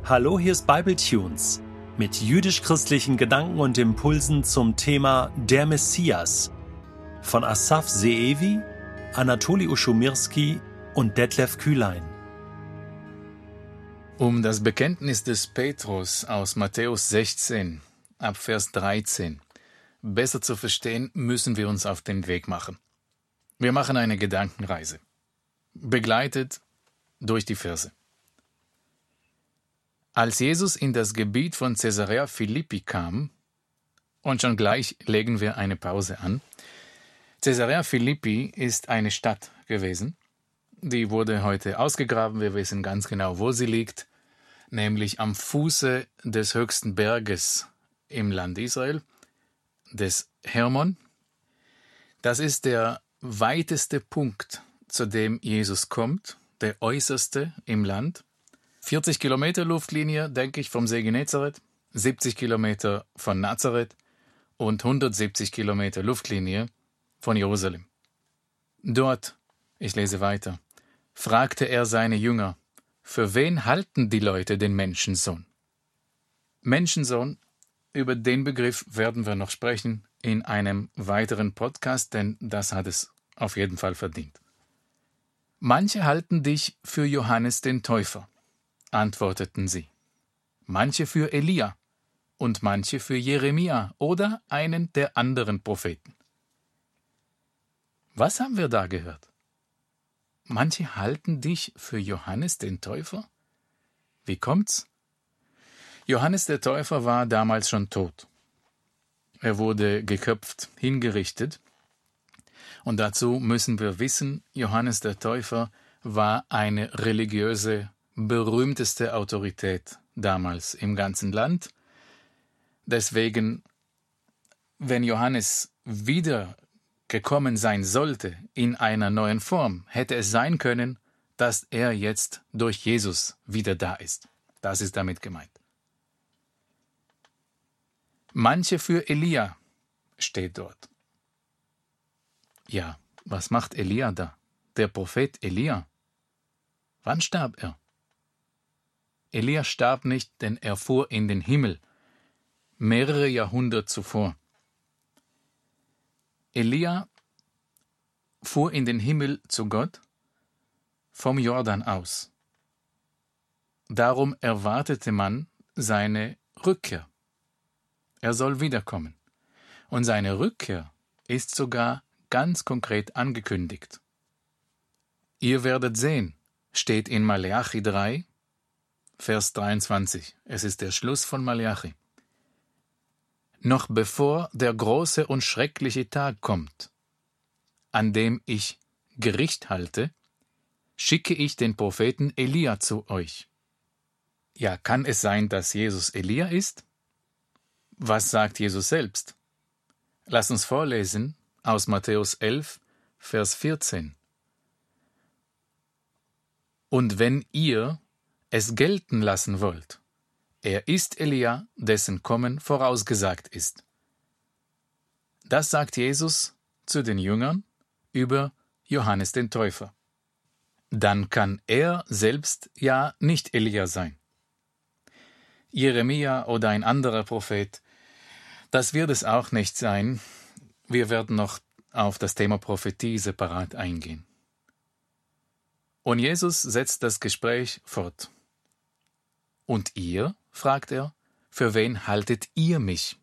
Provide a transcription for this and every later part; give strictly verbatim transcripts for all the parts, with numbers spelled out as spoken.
Hallo, hier ist Bibletunes mit jüdisch-christlichen Gedanken und Impulsen zum Thema Der Messias von Asaf Ze'evi, Anatoli Uschumirski und Detlef Kühlein. Um das Bekenntnis des Petrus aus Matthäus sechzehn, ab Vers dreizehn, besser zu verstehen, müssen wir uns auf den Weg machen. Wir machen eine Gedankenreise, begleitet durch die Verse. Als Jesus in das Gebiet von Caesarea Philippi kam, und schon gleich legen wir eine Pause an, Caesarea Philippi ist eine Stadt gewesen, die wurde heute ausgegraben, wir wissen ganz genau, wo sie liegt, nämlich am Fuße des höchsten Berges im Land Israel, des Hermon. Das ist der weiteste Punkt, zu dem Jesus kommt, der äußerste im Land. vierzig Kilometer Luftlinie, denke ich, vom See Genezareth, siebzig Kilometer von Nazareth und hundertsiebzig Kilometer Luftlinie von Jerusalem. Dort, ich lese weiter, fragte er seine Jünger, für wen halten die Leute den Menschensohn? Menschensohn, über den Begriff werden wir noch sprechen in einem weiteren Podcast, denn das hat es auf jeden Fall verdient. Manche halten dich für Johannes den Täufer, antworteten sie. Manche für Elia und manche für Jeremia oder einen der anderen Propheten. Was haben wir da gehört? Manche halten dich für Johannes den Täufer? Wie kommt's? Johannes der Täufer war damals schon tot. Er wurde geköpft, hingerichtet. Und dazu müssen wir wissen, Johannes der Täufer war eine religiöse, berühmteste Autorität damals im ganzen Land. Deswegen, wenn Johannes wieder gekommen sein sollte in einer neuen Form, hätte es sein können, dass er jetzt durch Jesus wieder da ist. Das ist damit gemeint. Manche für Elia steht dort. Ja, was macht Elia da? Der Prophet Elia. Wann starb er? Elia starb nicht, denn er fuhr in den Himmel, mehrere Jahrhunderte zuvor. Elia fuhr in den Himmel zu Gott vom Jordan aus. Darum erwartete man seine Rückkehr. Er soll wiederkommen. Und seine Rückkehr ist sogar ganz konkret angekündigt. Ihr werdet sehen, steht in Maleachi drei, Vers dreiundzwanzig. Es ist der Schluss von Maleachi. Noch bevor der große und schreckliche Tag kommt, an dem ich Gericht halte, schicke ich den Propheten Elia zu euch. Ja, kann es sein, dass Jesus Elia ist? Was sagt Jesus selbst? Lass uns vorlesen aus Matthäus elf, Vers vierzehn. Und wenn ihr es gelten lassen wollt, er ist Elia, dessen Kommen vorausgesagt ist. Das sagt Jesus zu den Jüngern über Johannes den Täufer. Dann kann er selbst ja nicht Elia sein. Jeremia oder ein anderer Prophet, das wird es auch nicht sein. Wir werden noch auf das Thema Prophetie separat eingehen. Und Jesus setzt das Gespräch fort. Und ihr, fragt er, für wen haltet ihr mich?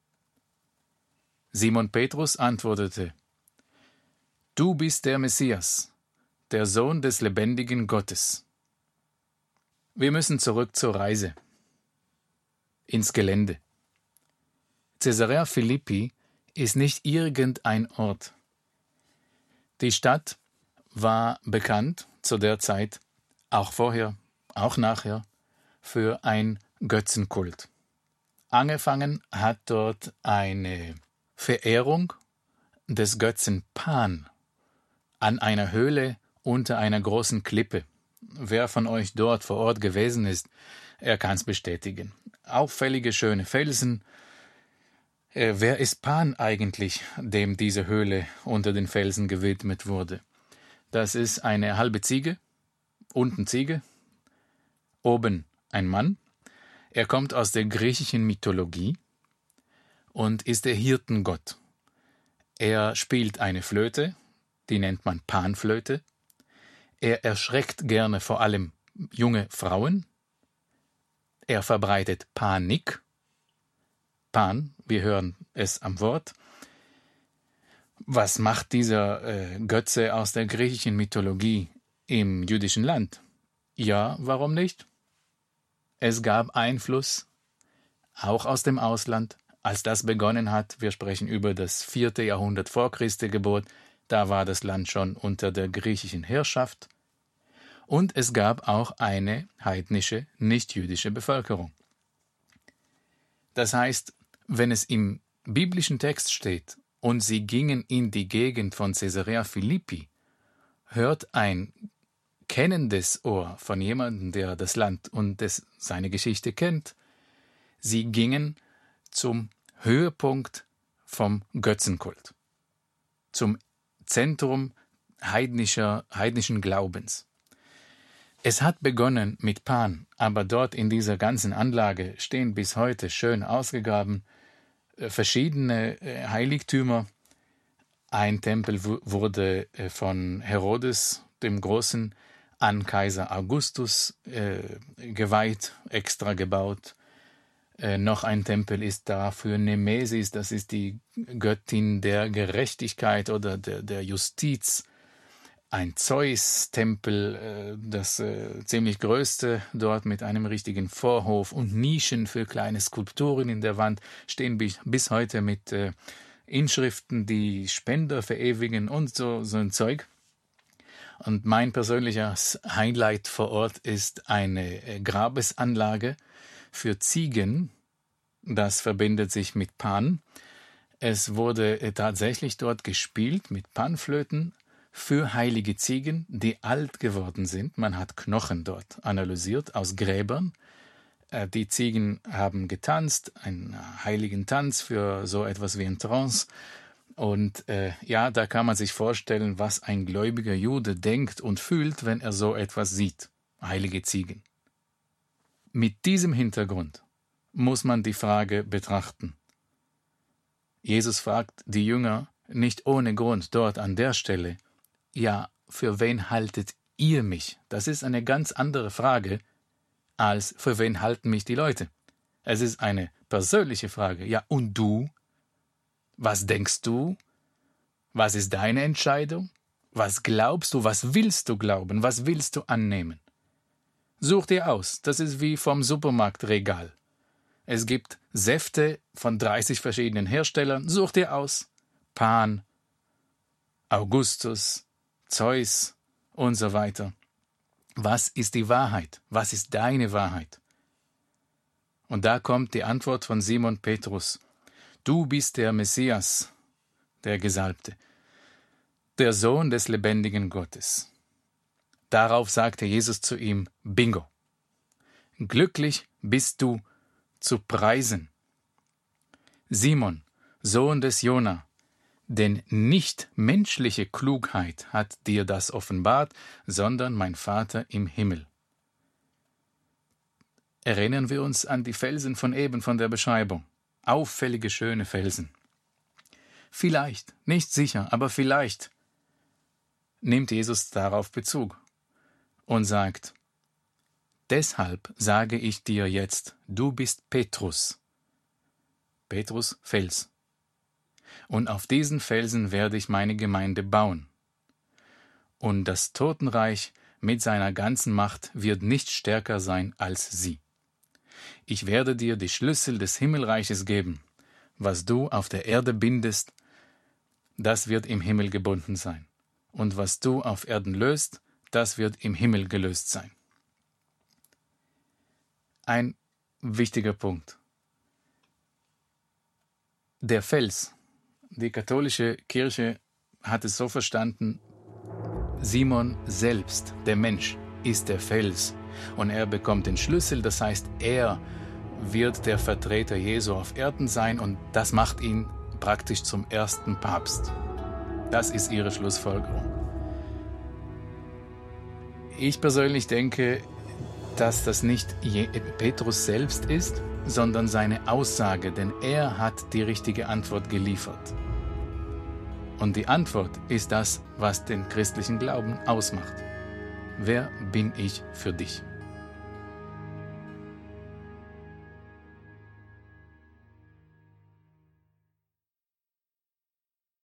Simon Petrus antwortete, du bist der Messias, der Sohn des lebendigen Gottes. Wir müssen zurück zur Reise, ins Gelände. Caesarea Philippi ist nicht irgendein Ort. Die Stadt war bekannt zu der Zeit, auch vorher, auch nachher, für ein Götzenkult. Angefangen hat dort eine Verehrung des Götzen Pan an einer Höhle unter einer großen Klippe. Wer von euch dort vor Ort gewesen ist, er kann es bestätigen. Auffällige, schöne Felsen. Äh, wer ist Pan eigentlich, dem diese Höhle unter den Felsen gewidmet wurde? Das ist eine halbe Ziege, unten Ziege, oben ein Mann Er kommt aus der griechischen Mythologie und ist der Hirtengott. Er spielt eine Flöte, die nennt man Panflöte. Er erschreckt gerne vor allem junge Frauen. Er verbreitet Panik. Pan, wir hören es am Wort. Was macht dieser äh, Götze aus der griechischen Mythologie im jüdischen Land? Ja, warum nicht? Es gab Einfluss, auch aus dem Ausland. Als das begonnen hat, wir sprechen über das vierte Jahrhundert vor Christi Geburt, da war das Land schon unter der griechischen Herrschaft. Und es gab auch eine heidnische, nicht-jüdische Bevölkerung. Das heißt, wenn es im biblischen Text steht, und sie gingen in die Gegend von Caesarea Philippi, hört ein kennendes Ohr von jemandem, der das Land und das, seine Geschichte kennt. Sie gingen zum Höhepunkt vom Götzenkult, zum Zentrum heidnischer, heidnischen Glaubens. Es hat begonnen mit Pan, aber dort in dieser ganzen Anlage stehen bis heute schön ausgegraben äh, verschiedene äh, Heiligtümer. Ein Tempel w- wurde äh, von Herodes dem Großen an Kaiser Augustus äh, geweiht, extra gebaut. Äh, noch ein Tempel ist da für Nemesis, das ist die Göttin der Gerechtigkeit oder der, der Justiz. Ein Zeus-Tempel, äh, das äh, ziemlich größte, dort mit einem richtigen Vorhof und Nischen für kleine Skulpturen in der Wand, stehen bis, bis heute mit äh, Inschriften, die Spender verewigen und so, so ein Zeug. Und mein persönlicher Highlight vor Ort ist eine äh, Grabesanlage für Ziegen. Das verbindet sich mit Pan. Es wurde äh, tatsächlich dort gespielt mit Panflöten für heilige Ziegen, die alt geworden sind. Man hat Knochen dort analysiert aus Gräbern. Äh, die Ziegen haben getanzt, einen heiligen Tanz für so etwas wie ein Trance. Und äh, ja, da kann man sich vorstellen, was ein gläubiger Jude denkt und fühlt, wenn er so etwas sieht. Heilige Ziegen. Mit diesem Hintergrund muss man die Frage betrachten. Jesus fragt die Jünger nicht ohne Grund dort an der Stelle, ja, für wen haltet ihr mich? Das ist eine ganz andere Frage, als für wen halten mich die Leute. Es ist eine persönliche Frage. Ja, und du? Was denkst du? Was ist deine Entscheidung? Was glaubst du? Was willst du glauben? Was willst du annehmen? Such dir aus. Das ist wie vom Supermarktregal. Es gibt Säfte von dreißig verschiedenen Herstellern. Such dir aus. Pan, Augustus, Zeus und so weiter. Was ist die Wahrheit? Was ist deine Wahrheit? Und da kommt die Antwort von Simon Petrus. Du bist der Messias, der Gesalbte, der Sohn des lebendigen Gottes. Darauf sagte Jesus zu ihm, Bingo, glücklich bist du zu preisen. Simon, Sohn des Jona, denn nicht menschliche Klugheit hat dir das offenbart, sondern mein Vater im Himmel. Erinnern wir uns an die Felsen von eben von der Beschreibung. Auffällige, schöne Felsen. Vielleicht, nicht sicher, aber vielleicht nimmt Jesus darauf Bezug und sagt, deshalb sage ich dir jetzt, du bist Petrus. Petrus, Fels. Und auf diesen Felsen werde ich meine Gemeinde bauen. Und das Totenreich mit seiner ganzen Macht wird nicht stärker sein als sie. Ich werde dir die Schlüssel des Himmelreiches geben. Was du auf der Erde bindest, das wird im Himmel gebunden sein. Und was du auf Erden löst, das wird im Himmel gelöst sein. Ein wichtiger Punkt. Der Fels. Die katholische Kirche hat es so verstanden, Simon selbst, der Mensch, ist der Fels und er bekommt den Schlüssel, das heißt, er wird der Vertreter Jesu auf Erden sein und das macht ihn praktisch zum ersten Papst. Das ist ihre Schlussfolgerung. Ich persönlich denke, dass das nicht Petrus selbst ist, sondern seine Aussage, denn er hat die richtige Antwort geliefert. Und die Antwort ist das, was den christlichen Glauben ausmacht. Wer bin ich für dich?